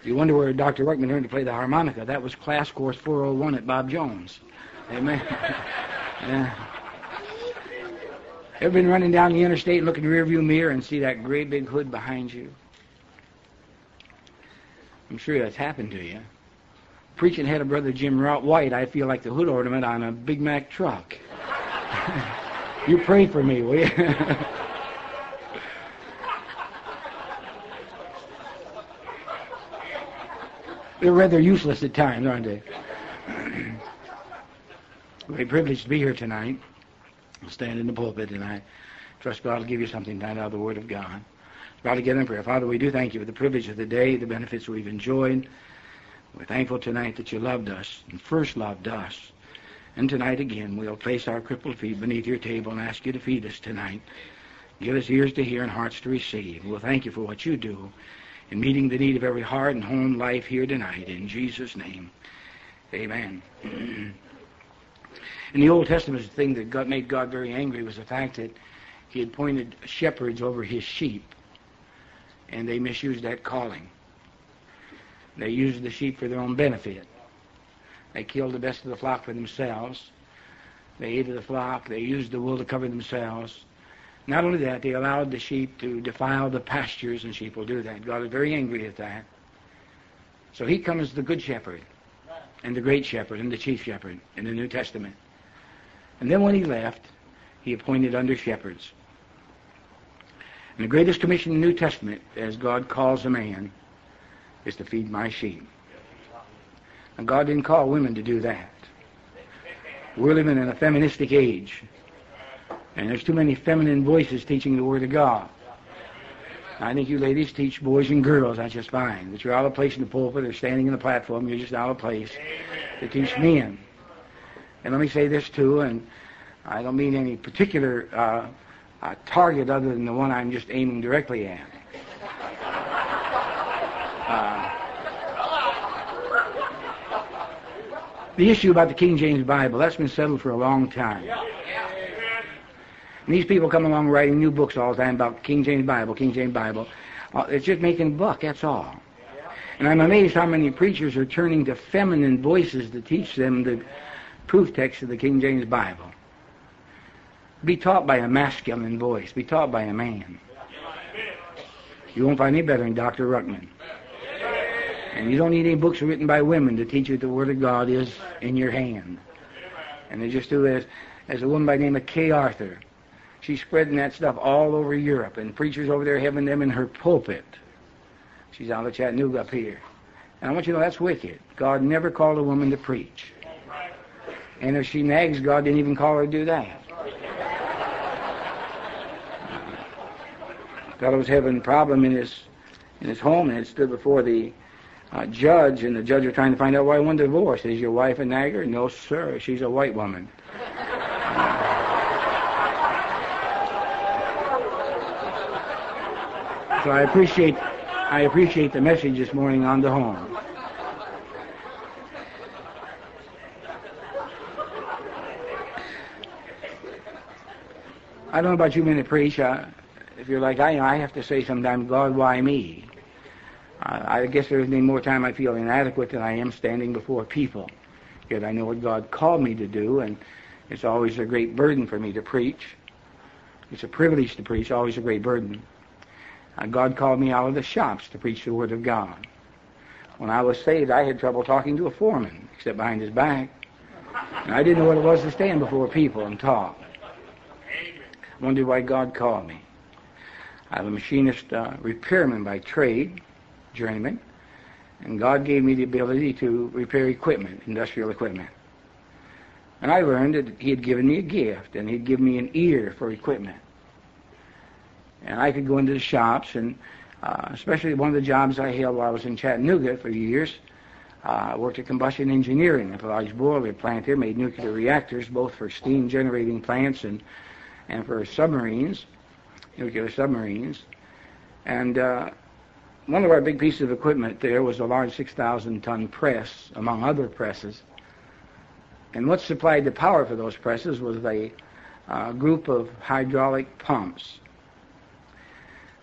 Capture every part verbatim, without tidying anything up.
you wonder where Doctor Ruckman learned to play the harmonica, that was class course four oh one at Bob Jones. Amen. Yeah. Ever been running down the interstate and look in the rearview mirror and see that great big hood behind you? I'm sure that's happened to you. Preaching ahead of Brother Jim White, I feel like the hood ornament on a Big Mac truck. You pray for me, will you? They're rather useless at times, aren't they? We're privileged to be here tonight. We'll stand in the pulpit tonight. Trust God will give you something tonight out of the Word of God. Bow together in prayer. Father, we do thank you for the privilege of the day, the benefits we've enjoyed. We're thankful tonight that you loved us and first loved us. And tonight again, we'll place our crippled feet beneath your table and ask you to feed us tonight. Give us ears to hear and hearts to receive. We'll thank you for what you do in meeting the need of every heart and home life here tonight. In Jesus' name, amen. In the Old Testament, the thing that God made God very angry was the fact that he had appointed shepherds over his sheep, and they misused that calling. They used the sheep for their own benefit. They killed the best of the flock for themselves. They ate of the flock. They used the wool to cover themselves. Not only that, they allowed the sheep to defile the pastures, and sheep will do that. God is very angry at that. So he comes the good shepherd, and the great shepherd, and the chief shepherd in the New Testament. And then when he left, he appointed under shepherds. And the greatest commission in the New Testament, as God calls a man, is to feed my sheep. And God didn't call women to do that. We're living in a feministic age. And there's too many feminine voices teaching the Word of God. I think you ladies teach boys and girls, that's just fine. But you're out of place in the pulpit or standing in the platform, you're just out of place to teach men. And let me say this too, and I don't mean any particular uh, uh, target other than the one I'm just aiming directly at. Uh, the issue about the King James Bible, that's been settled for a long time. And these people come along writing new books all the time about King James Bible, King James Bible. Uh, it's just making a buck, that's all. And I'm amazed how many preachers are turning to feminine voices to teach them the proof text of the King James Bible. Be taught by a masculine voice. Be taught by a man. You won't find any better than Doctor Ruckman. And you don't need any books written by women to teach you that the Word of God is in your hand. And they just do as, as a woman by the name of Kay Arthur. She's spreading that stuff all over Europe, and preachers over there having them in her pulpit. She's out of Chattanooga up here. And I want you to know that's wicked. God never called a woman to preach. And if she nags, God didn't even call her to do that. A fellow was having a problem in his in his home, and had stood before the uh, judge, and the judge was trying to find out why he wanted a divorce. Is your wife a nagger? No, sir. She's a white woman. So I appreciate I appreciate the message this morning on the home. I don't know about you men that preach. Uh, if you're like I am, I have to say sometimes, God, why me? Uh, I guess there's any more time I feel inadequate than I am standing before people. Yet I know what God called me to do, and it's always a great burden for me to preach. It's a privilege to preach, always a great burden. Uh, God called me out of the shops to preach the Word of God. When I was saved, I had trouble talking to a foreman, except behind his back. And I didn't know what it was to stand before people and talk. I wondered why God called me. I'm a machinist uh, repairman by trade, journeyman, and God gave me the ability to repair equipment, industrial equipment. And I learned that He had given me a gift, and He'd given me an ear for equipment. And I could go into the shops, and uh, especially one of the jobs I held while I was in Chattanooga for years, uh, I worked at combustion engineering at a large boiler plant there, made nuclear reactors, both for steam generating plants and, and for submarines, nuclear submarines. And uh, one of our big pieces of equipment there was a large six thousand ton press, among other presses. And what supplied the power for those presses was a uh, group of hydraulic pumps.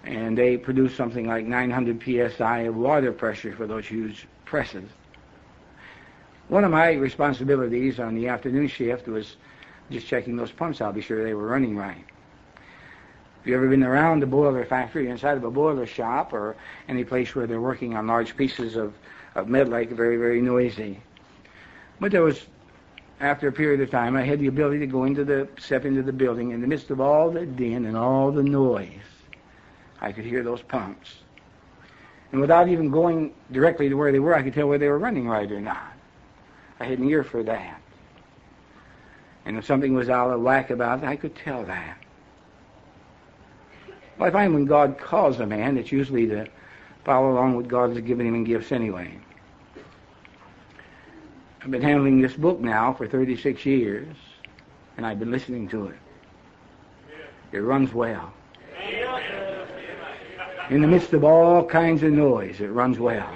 and they produce something like nine hundred P S I of water pressure for those huge presses. One of my responsibilities on the afternoon shift was just checking those pumps out, be sure they were running right. If you've ever been around the boiler factory, inside of a boiler shop, or any place where they're working on large pieces of, of metal, like very, very noisy. But there was, after a period of time, I had the ability to go into the, step into the building. In the midst of all the din and all the noise, I could hear those pumps. And without even going directly to where they were, I could tell whether they were running right or not. I had an ear for that. And if something was out of whack about it, I could tell that. Well, I find when God calls a man, it's usually to follow along what God has given him in gifts anyway. I've been handling this book now for thirty-six years, and I've been listening to it. It runs well. In the midst of all kinds of noise, it runs well.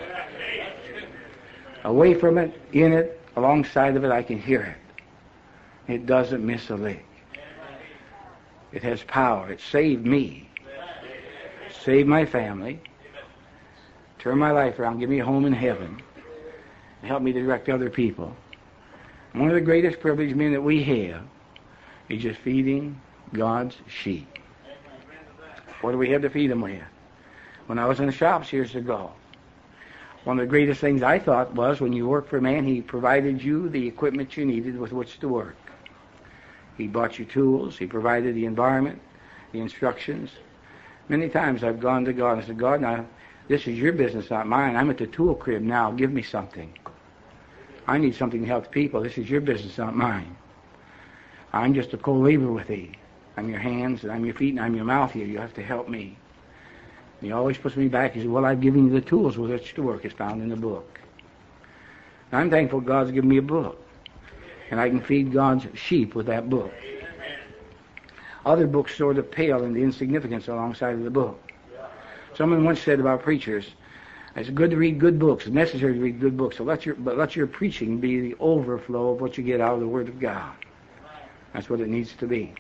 Away from it, in it, alongside of it, I can hear it. It doesn't miss a lick. It has power. It saved me. Saved my family. Turned my life around. Give me a home in heaven. And help me to direct other people. One of the greatest privileges, men, that we have is just feeding God's sheep. What do we have to feed them with? When I was in the shops years ago, one of the greatest things I thought was when you work for a man, he provided you the equipment you needed with which to work. He bought you tools. He provided the environment, the instructions. Many times I've gone to God and said, God, now, this is your business, not mine. I'm at the tool crib now. Give me something. I need something to help the people. This is your business, not mine. I'm just a co-laborer with thee. I'm your hands, and I'm your feet, and I'm your mouth here. You have to help me. And he always puts me back. He says, well, I've given you the tools with which to work. It's found in the book. And I'm thankful God's given me a book. And I can feed God's sheep with that book. Other books sort of pale in the insignificance alongside of the book. Someone once said about preachers, it's good to read good books. It's necessary to read good books. So let your, but let your preaching be the overflow of what you get out of the Word of God. That's what it needs to be.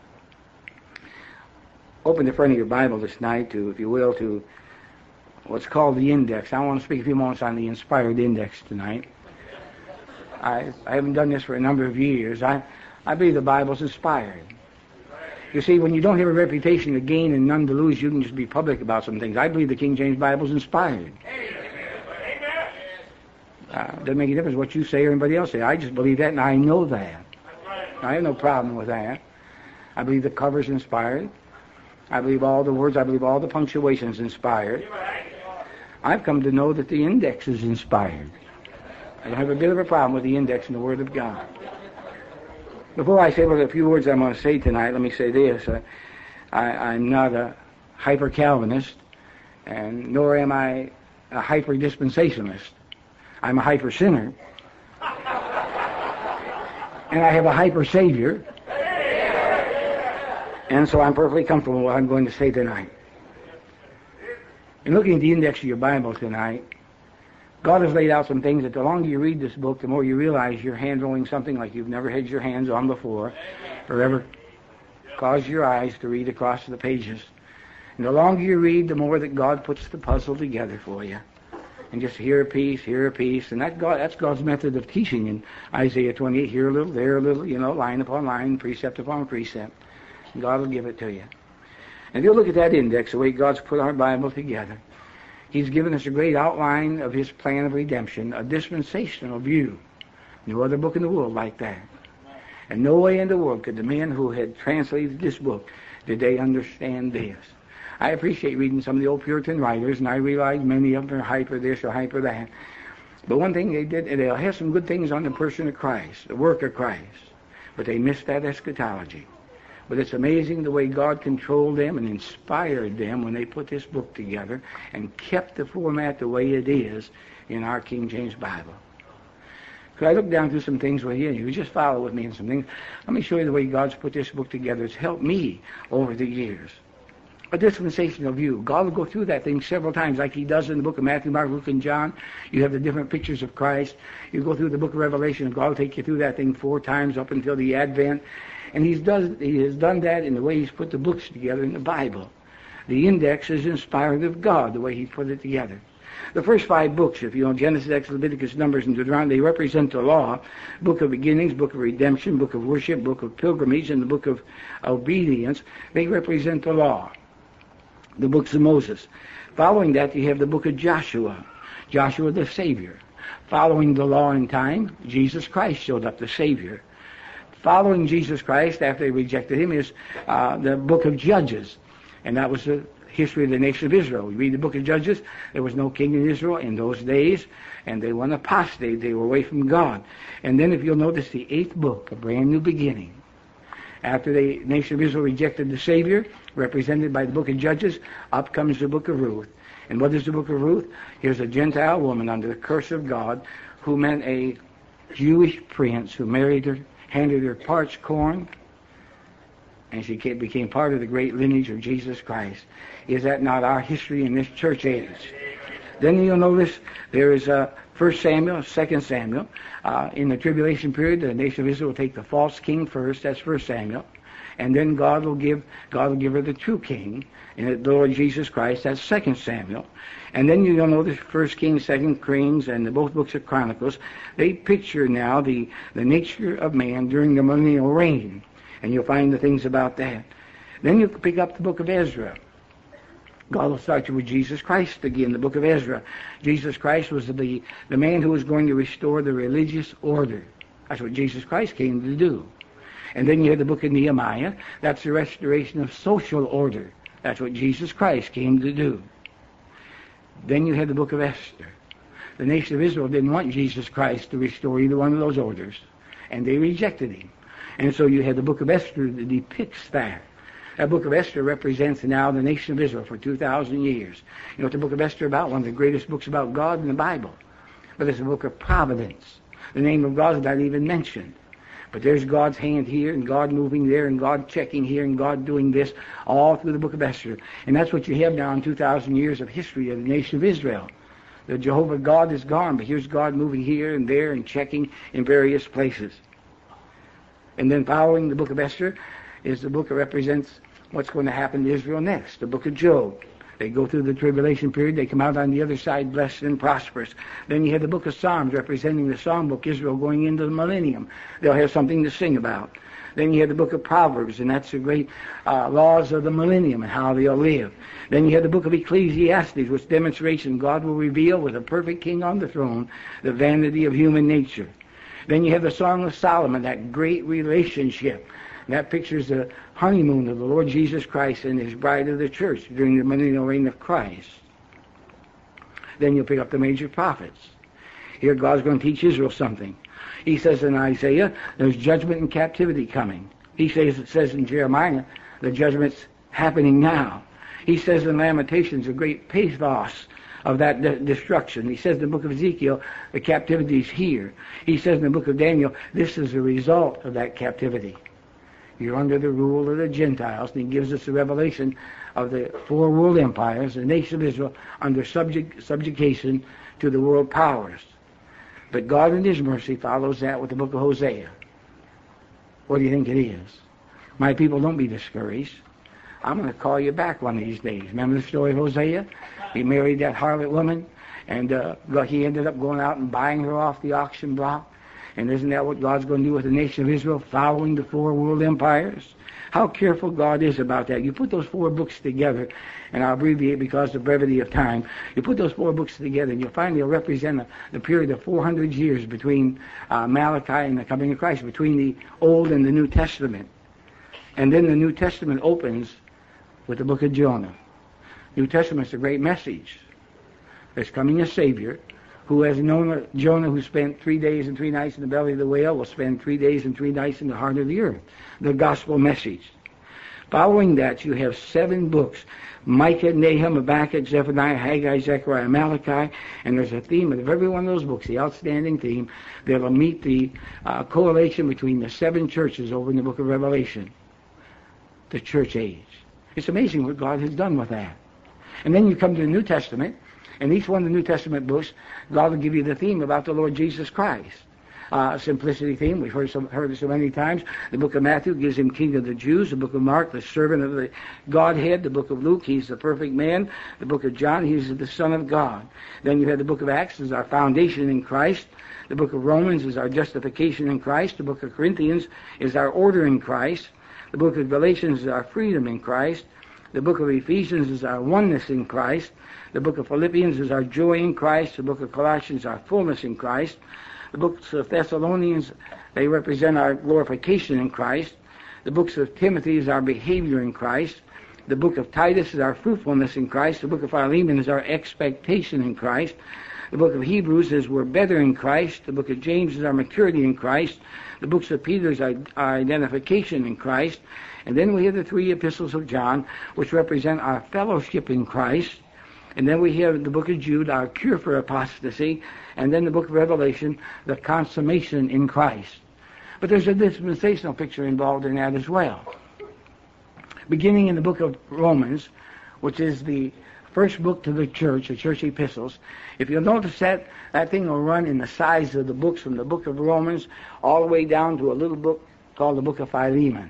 Open the front of your Bible this night to, if you will, to what's called the index. I want to speak a few moments on the inspired index tonight. I, I haven't done this for a number of years. I, I believe the Bible's inspired. You see, when you don't have a reputation to gain and none to lose, you can just be public about some things. I believe the King James Bible's inspired. Uh, doesn't make a difference what you say or anybody else say. I just believe that, and I know that. I have no problem with that. I believe the cover's inspired. I believe all the words, I believe all the punctuation's inspired. I've come to know that the index is inspired. I don't have a bit of a problem with the index in the Word of God. Before I say what a few words I'm going to say tonight, let me say this. Uh, I, I'm not a hyper-Calvinist, and nor am I a hyper-dispensationalist. I'm a hyper-sinner. And I have a hyper-savior. And so I'm perfectly comfortable with what I'm going to say tonight. In looking at the index of your Bible tonight, God has laid out some things that the longer you read this book, the more you realize you're handling something like you've never had your hands on before, or ever caused your eyes to read across the pages. And the longer you read, the more that God puts the puzzle together for you. And just here a piece, here a piece. And that God, that's God's method of teaching in Isaiah twenty-eight, here a little, there a little, you know, line upon line, precept upon precept. And God will give it to you. And if you look at that index, the way God's put our Bible together, He's given us a great outline of His plan of redemption, a dispensational view. No other book in the world like that. And no way in the world could the men who had translated this book did they understand this. I appreciate reading some of the old Puritan writers, and I realize many of them are hyper this or hyper that. But one thing they did, they'll have some good things on the person of Christ, the work of Christ, but they missed that eschatology. But it's amazing the way God controlled them and inspired them when they put this book together and kept the format the way it is in our King James Bible. Could I look down through some things with you? You just follow with me in some things. Let me show you the way God's put this book together. It's helped me over the years. A dispensational view. God will go through that thing several times like He does in the book of Matthew, Mark, Luke, and John. You have the different pictures of Christ. You go through the book of Revelation, and God will take you through that thing four times up until the Advent. And he's does, he has done that in the way He's put the books together in the Bible. The index is inspired of God, the way he put it together. The first five books, if you know, Genesis, Exodus, Leviticus, Numbers, and Deuteronomy, they represent the law. Book of beginnings, book of redemption, book of worship, book of pilgrimage, and the book of obedience. They represent the law. The books of Moses. Following that, you have the book of Joshua. Joshua the Savior. Following the law in time, Jesus Christ showed up, the Savior. Following Jesus Christ, after they rejected him, is uh, the book of Judges. And that was the history of the nation of Israel. We read the book of Judges. There was no king in Israel in those days, and they were apostate. They were away from God. And then if you'll notice the eighth book, A Brand New Beginning. After the nation of Israel rejected the Savior, represented by the book of Judges, up comes the book of Ruth. And what is the book of Ruth? Here's a Gentile woman under the curse of God who meant a Jewish prince who married her, handed her parched corn, and she became part of the great lineage of Jesus Christ. Is that not our history in this church age? Then you'll notice there is uh, First Samuel, Second Samuel. Uh, in the tribulation period, the nation of Israel will take the false king first. That's First Samuel. And then God will give God will give her the true king, and the Lord Jesus Christ. That's Second Samuel. And then you'll notice First Kings, Second Kings, and the both books of Chronicles. They picture now the, the nature of man during the millennial reign. And you'll find the things about that. Then you pick up the book of Ezra. God will start you with Jesus Christ again, the book of Ezra. Jesus Christ was the, the man who was going to restore the religious order. That's what Jesus Christ came to do. And then you have the book of Nehemiah. That's the restoration of social order. That's what Jesus Christ came to do. Then you have the book of Esther. The nation of Israel didn't want Jesus Christ to restore either one of those orders, and they rejected him. And so you have the book of Esther that depicts that. That book of Esther represents now the nation of Israel for two thousand years. You know what the book of Esther is about? One of the greatest books about God in the Bible. But it's a book of providence. The name of God is not even mentioned. But there's God's hand here, and God moving there, and God checking here, and God doing this, all through the book of Esther. And that's what you have now in two thousand years of history of the nation of Israel. The Jehovah God is gone, but here's God moving here and there and checking in various places. And then following the book of Esther is the book that represents what's going to happen to Israel next, the book of Job. They go through the tribulation period. They come out on the other side blessed and prosperous. Then you have the book of Psalms representing the song book, Israel going into the millennium. They'll have something to sing about. Then you have the book of Proverbs, and that's the great uh, laws of the millennium and how they'll live. Then you have the book of Ecclesiastes, which demonstrates God will reveal with a perfect king on the throne the vanity of human nature. Then you have the Song of Solomon, that great relationship. And that pictures the honeymoon of the Lord Jesus Christ and his bride of the church during the millennial reign of Christ. Then you'll pick up the major prophets. Here God's going to teach Israel something. He says in Isaiah, there's judgment and captivity coming. He says, it says in Jeremiah, the judgment's happening now. He says in Lamentations, a great pathos of that de- destruction. He says in the book of Ezekiel, the captivity is here. He says in the book of Daniel, this is the result of that captivity. You're under the rule of the Gentiles, and he gives us the revelation of the four world empires, the nation of Israel, under subject, subjugation to the world powers. But God in his mercy follows that with the book of Hosea. What do you think it is? My people, don't be discouraged. I'm going to call you back one of these days. Remember the story of Hosea? He married that harlot woman, and uh, he ended up going out and buying her off the auction block. And isn't that what God's going to do with the nation of Israel, following the four world empires? How careful God is about that. You put those four books together, and I'll abbreviate because of brevity of time. You put those four books together, and you'll find they'll represent a, the period of four hundred years between uh, Malachi and the coming of Christ, between the Old and the New Testament. And then the New Testament opens with the book of Jonah. New Testament's a great message. There's coming a Savior who has known Jonah, who spent three days and three nights in the belly of the whale, will spend three days and three nights in the heart of the earth. The gospel message. Following that, you have seven books. Micah, Nahum, Habakkuk, Zephaniah, Haggai, Zechariah, Malachi. And there's a theme of every one of those books, the outstanding theme, that will meet the uh, correlation between the seven churches over in the book of Revelation. The church age. It's amazing what God has done with that. And then you come to the New Testament. In each one of the New Testament books, God will give you the theme about the Lord Jesus Christ. uh, simplicity theme. We've heard, so, heard it so many times. The book of Matthew gives him King of the Jews. The book of Mark, the servant of the Godhead. The book of Luke, he's the perfect man. The book of John, he's the Son of God. Then you have the book of Acts as our foundation in Christ. The book of Romans is our justification in Christ. The book of Corinthians is our order in Christ. The book of Galatians is our freedom in Christ. The book of Ephesians is our oneness in Christ. The book of Philippians is our joy in Christ. The book of Colossians is our fullness in Christ. The books of Thessalonians, they represent our glorification in Christ. The books of Timothy is our behavior in Christ. The book of Titus is our fruitfulness in Christ. The book of Philemon is our expectation in Christ. The book of Hebrews is we're better in Christ. The book of James is our maturity in Christ. The books of Peter is our, our identification in Christ. And then we have the three epistles of John, which represent our fellowship in Christ. And then we have the book of Jude, our cure for apostasy. And then the book of Revelation, the consummation in Christ. But there's a dispensational picture involved in that as well. Beginning in the book of Romans, which is the first book to the church, the church epistles, if you'll notice that, that thing will run in the size of the books from the book of Romans all the way down to a little book called the book of Philemon.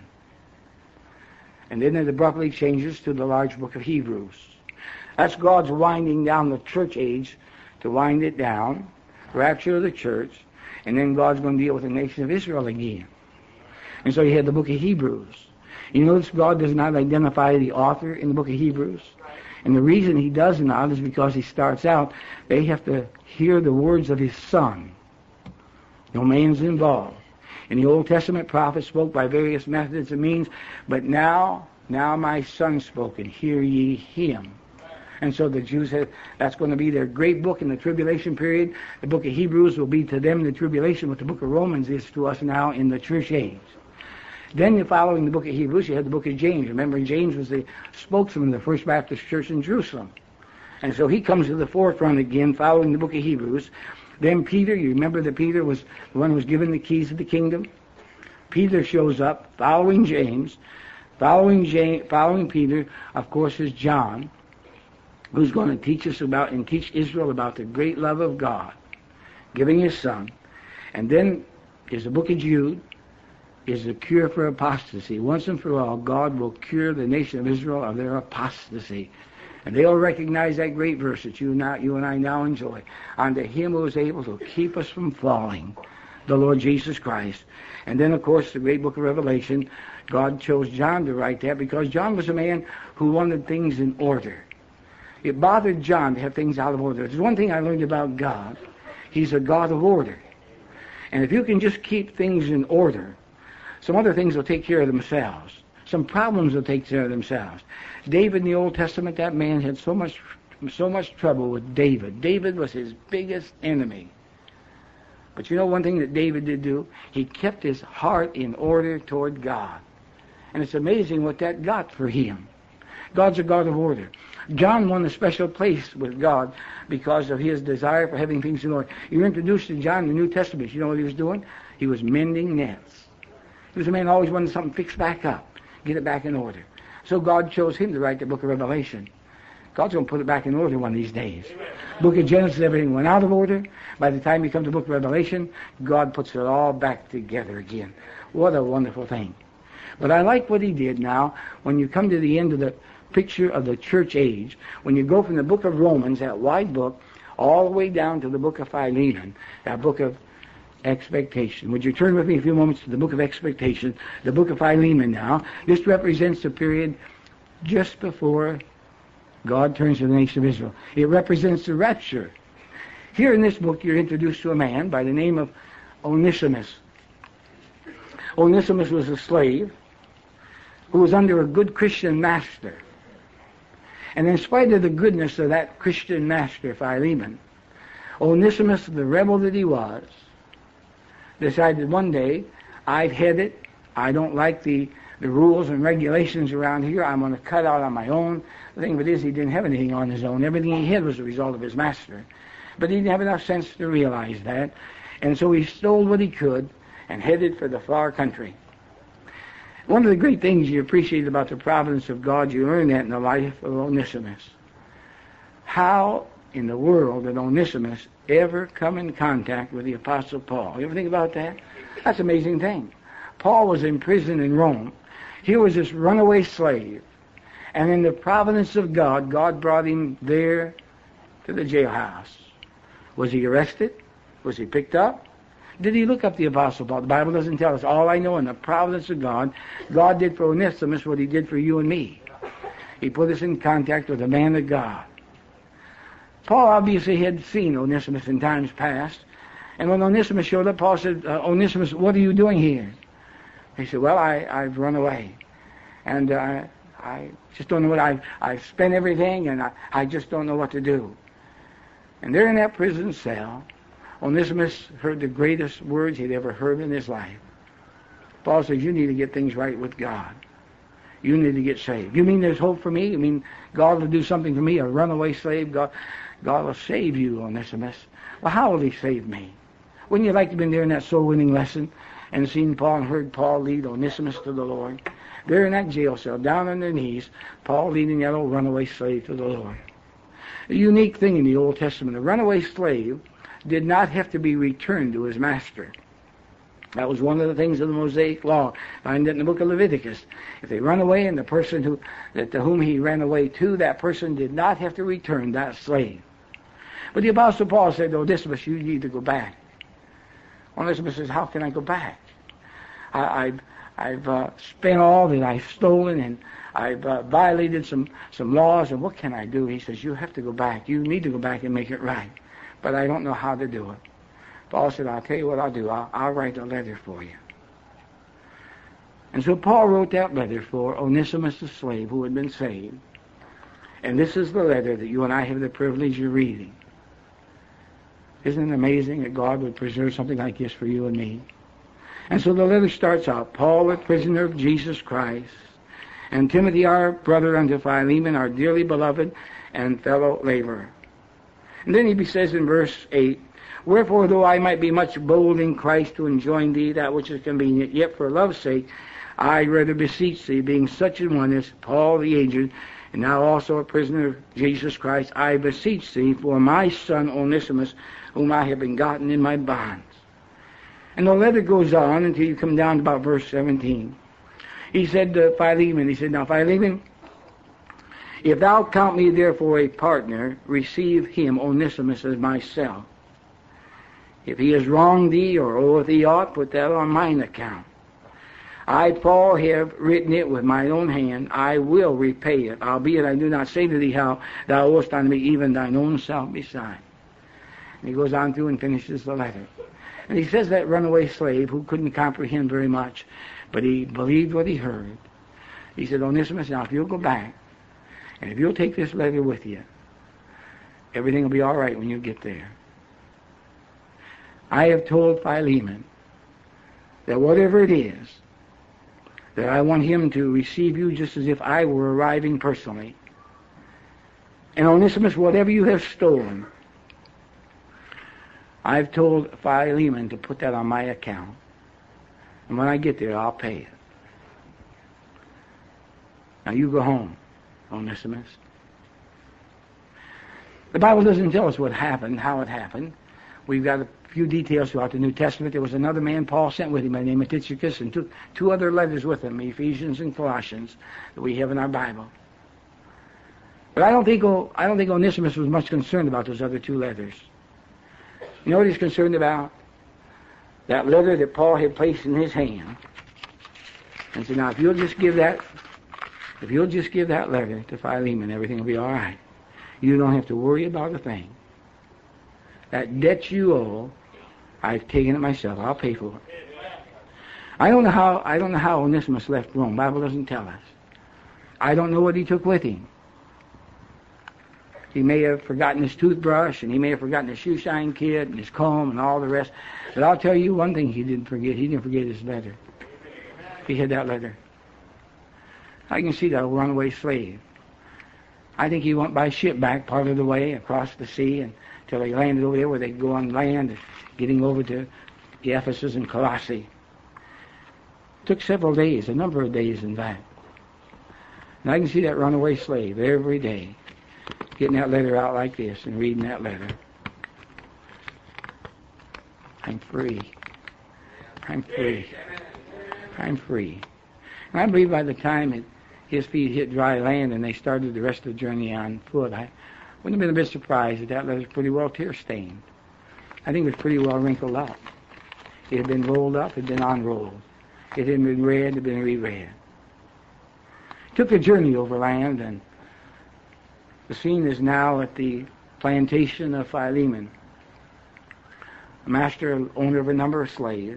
And then it abruptly changes to the large book of Hebrews. That's God's winding down the church age to wind it down, rapture of the church, and then God's going to deal with the nation of Israel again. And so you have the book of Hebrews. You notice God does not identify the author in the book of Hebrews. And the reason he does not is because he starts out, they have to hear the words of his son. No man's involved. And the Old Testament prophets spoke by various methods and means, but now, now my son spoke, and hear ye him. And so the Jews have, that's going to be their great book in the tribulation period. The book of Hebrews will be to them the tribulation, what the book of Romans is to us now in the church age. Then following the book of Hebrews, you had the book of James. Remember, James was the spokesman of the First Baptist Church in Jerusalem. And so he comes to the forefront again following the book of Hebrews. Then Peter, you remember that Peter was the one who was given the keys of the kingdom? Peter shows up following James. Following James, following Peter, of course, is John, who's going to teach us about and teach Israel about the great love of God, giving his son. And then is the book of Jude, is the cure for apostasy. Once and for all, God will cure the nation of Israel of their apostasy. And they'll recognize that great verse that you, now, you and I now enjoy. Unto him who is able to keep us from falling, the Lord Jesus Christ. And then, of course, the great book of Revelation, God chose John to write that because John was a man who wanted things in order. It bothered John to have things out of order. There's one thing I learned about God. He's a God of order. And if you can just keep things in order, some other things will take care of themselves. Some problems will take care of themselves. David in the Old Testament, that man had so much so much trouble with David. David was his biggest enemy. But you know one thing that David did do? He kept his heart in order toward God. And it's amazing what that got for him. God's a God of order. John won a special place with God because of his desire for having things in order. You're introduced to John in the New Testament. You know what he was doing? He was mending nets. He was a man who always wanted something fixed back up, get it back in order. So God chose him to write the book of Revelation. God's going to put it back in order one of these days. Amen. Book of Genesis, everything went out of order. By the time you come to the book of Revelation, God puts it all back together again. What a wonderful thing. But I like what he did now. When you come to the end of the picture of the church age, when you go from the book of Romans, that wide book, all the way down to the book of Philemon, that book of expectation. Would you turn with me a few moments to the book of expectation, the book of Philemon now. This represents the period just before God turns to the nation of Israel. It represents the rapture. Here in this book, you're introduced to a man by the name of Onesimus. Onesimus was a slave who was under a good Christian master. And in spite of the goodness of that Christian master, Philemon, Onesimus, the rebel that he was, decided one day, I've had it. I don't like the, the rules and regulations around here. I'm going to cut out on my own. The thing of it is, he didn't have anything on his own. Everything he had was a result of his master. But he didn't have enough sense to realize that. And so he stole what he could and headed for the far country. One of the great things you appreciate about the providence of God, you learn that in the life of Onesimus. How in the world did Onesimus ever come in contact with the Apostle Paul. You ever think about that? That's an amazing thing. Paul was in prison in Rome. He was this runaway slave. And in the providence of God, God brought him there to the jailhouse. Was he arrested? Was he picked up? Did he look up the Apostle Paul? The Bible doesn't tell us. All I know, in the providence of God, God did for Onesimus what he did for you and me. He put us in contact with a man of God. Paul obviously had seen Onesimus in times past. And when Onesimus showed up, Paul said, uh, Onesimus, what are you doing here? He said, well, I, I've run away. And uh, I just don't know what I've, I've spent everything, and I, I just don't know what to do. And there in that prison cell, Onesimus heard the greatest words he'd ever heard in his life. Paul says, you need to get things right with God. You need to get saved. You mean there's hope for me? You mean God will do something for me, a runaway slave? God, God will save you, Onesimus. Well, how will he save me? Wouldn't you like to have been there in that soul-winning lesson and seen Paul and heard Paul lead Onesimus to the Lord? There in that jail cell, down on their knees, Paul leading that old runaway slave to the Lord. A unique thing in the Old Testament. A runaway slave did not have to be returned to his master. That was one of the things of the Mosaic Law. Find it in the book of Leviticus. If they run away and the person who, that to whom he ran away to, that person did not have to return that slave. But the Apostle Paul said to Onesimus, you need to go back. Onesimus says, how can I go back? I, I've, I've uh, spent all that I've stolen, and I've uh, violated some, some laws, and what can I do? He says, you have to go back. You need to go back and make it right. But I don't know how to do it. Paul said, I'll tell you what I'll do. I'll, I'll write a letter for you. And so Paul wrote that letter for Onesimus the slave who had been saved. And this is the letter that you and I have the privilege of reading. Isn't it amazing that God would preserve something like this for you and me? And so the letter starts out, Paul, a prisoner of Jesus Christ, and Timothy, our brother, unto Philemon, our dearly beloved and fellow laborer. And then he says in verse eight, wherefore, though I might be much bold in Christ to enjoin thee that which is convenient, yet for love's sake I rather beseech thee, being such an one as Paul the aged, and now also a prisoner of Jesus Christ, I beseech thee for my son Onesimus, whom I have begotten in my bonds. And the letter goes on until you come down to about verse seventeen. He said to Philemon, he said, now Philemon, if thou count me therefore a partner, receive him, Onesimus, as myself. If he has wronged thee or oweth thee aught, put that on mine account. I, Paul, have written it with mine own hand. I will repay it, albeit I do not say to thee how thou owest unto me even thine own self beside. And he goes on through and finishes the letter. And he says that runaway slave who couldn't comprehend very much, but he believed what he heard. He said, Onesimus, now if you'll go back, and if you'll take this letter with you, everything will be all right when you get there. I have told Philemon that whatever it is, that I want him to receive you just as if I were arriving personally. And Onesimus, whatever you have stolen, I've told Philemon to put that on my account. And when I get there, I'll pay it. Now you go home, Onesimus. The Bible doesn't tell us what happened, how it happened. We've got a few details throughout the New Testament. There was another man Paul sent with him by the name of Tychicus, and took two other letters with him, Ephesians and Colossians, that we have in our Bible. But I don't think I don't think Onesimus was much concerned about those other two letters. You know what he's concerned about? That letter that Paul had placed in his hand. And said, now if you'll just give that, if you'll just give that letter to Philemon, everything will be all right. You don't have to worry about a thing. That debt you owe, I've taken it myself. I'll pay for it. I don't know how I don't know how Onesimus left Rome. The Bible doesn't tell us. I don't know what he took with him. He may have forgotten his toothbrush, and he may have forgotten his shoe shine kit and his comb and all the rest. But I'll tell you one thing he didn't forget. He didn't forget his letter. He had that letter. I can see that old runaway slave. I think he went by ship back part of the way across the sea until they landed over there where they could go on land, getting over to Ephesus and Colossae. It took several days, a number of days in fact. And I can see that runaway slave every day getting that letter out like this and reading that letter. I'm free. I'm free. I'm free. And I believe by the time it, his feet hit dry land and they started the rest of the journey on foot, I wouldn't have been a bit surprised that that letter was pretty well tear-stained. I think it was pretty well wrinkled up. It had been rolled up, it had been unrolled. It had been read, it had been reread. Took the journey overland, and the scene is now at the plantation of Philemon, a master, owner of a number of slaves.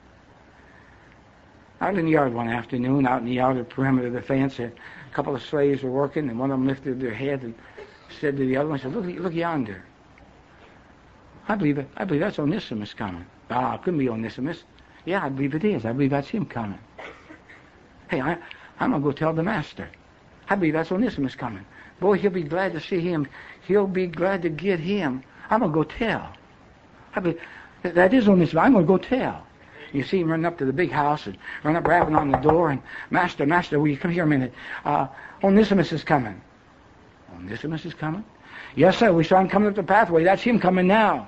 Out in the yard one afternoon, out in the outer perimeter of the fence, a couple of slaves were working, and one of them lifted their head and said to the other one, said, look, look yonder. I believe it. I believe that's Onesimus coming. Ah, it couldn't be Onesimus. Yeah, I believe it is. I believe that's him coming. Hey, I, I'm going to go tell the master. I believe that's Onesimus coming. Boy, he'll be glad to see him. He'll be glad to get him. I'm going to go tell. I believe that is Onesimus. I'm going to go tell. You see him running up to the big house and run up rapping on the door and, Master, Master, will you come here a minute? Uh, Onesimus is coming. Onesimus is coming? Yes, sir. We saw him coming up the pathway. That's him coming now.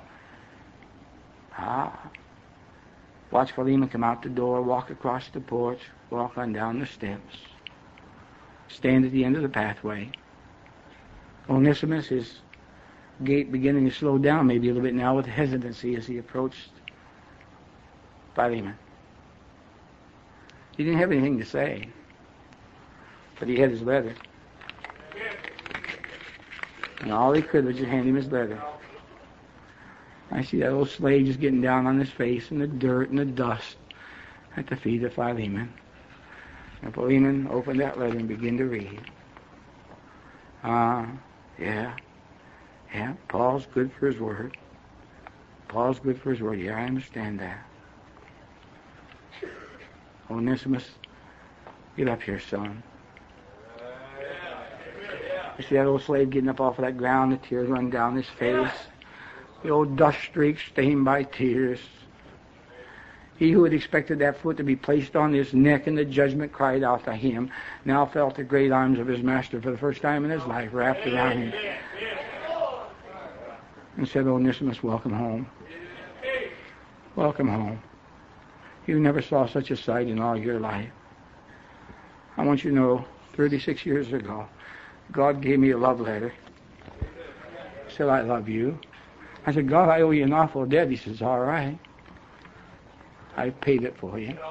Ah. Watch Philemon come out the door, walk across the porch, walk on down the steps, stand at the end of the pathway. Onesimus, his gait beginning to slow down maybe a little bit now with hesitancy as he approached Philemon. He didn't have anything to say, but he had his letter. And all he could was just hand him his letter. I see that old slave just getting down on his face in the dirt and the dust at the feet of Philemon. And Philemon opened that letter and began to read. Ah, uh, yeah, yeah, Paul's good for his word. Paul's good for his word. Yeah, I understand that. Onesimus, get up here, son. You see that old slave getting up off of that ground, the tears running down his face. The old dust streak stained by tears. He who had expected that foot to be placed on his neck and the judgment cried out to him, now felt the great arms of his master for the first time in his life wrapped around him. And said, Onesimus, welcome home. Welcome home. You never saw such a sight in all your life. I want you to know, thirty-six years ago, God gave me a love letter. He said, I love you. I said, God, I owe you an awful debt. He says, all right. I paid it for you.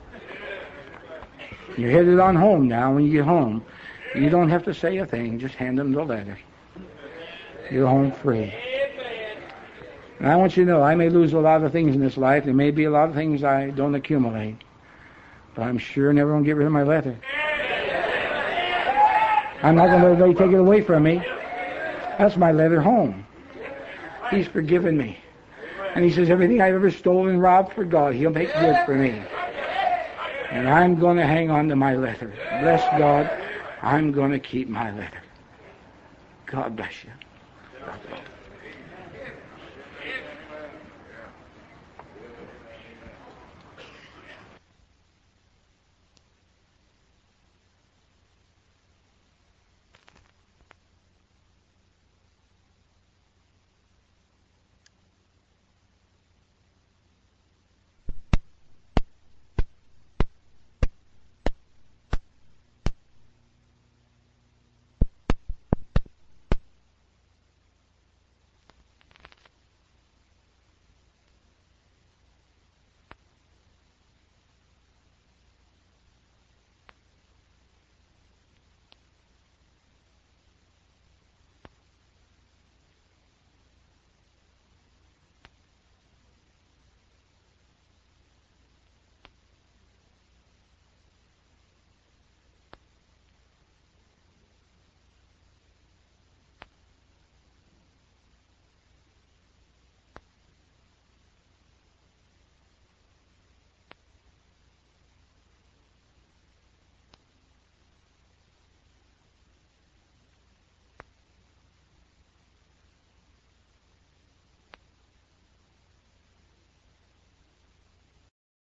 You're headed on home now. When you get home, you don't have to say a thing. Just hand them the letter. You're home free. And I want you to know, I may lose a lot of things in this life. There may be a lot of things I don't accumulate. But I'm sure never going to get rid of my letter. I'm not going to let anybody take it away from me. That's my letter home. He's forgiven me. And he says, everything I've ever stolen and robbed for God, he'll make good for me. And I'm going to hang on to my letter. Bless God, I'm going to keep my letter. God bless you. God bless you.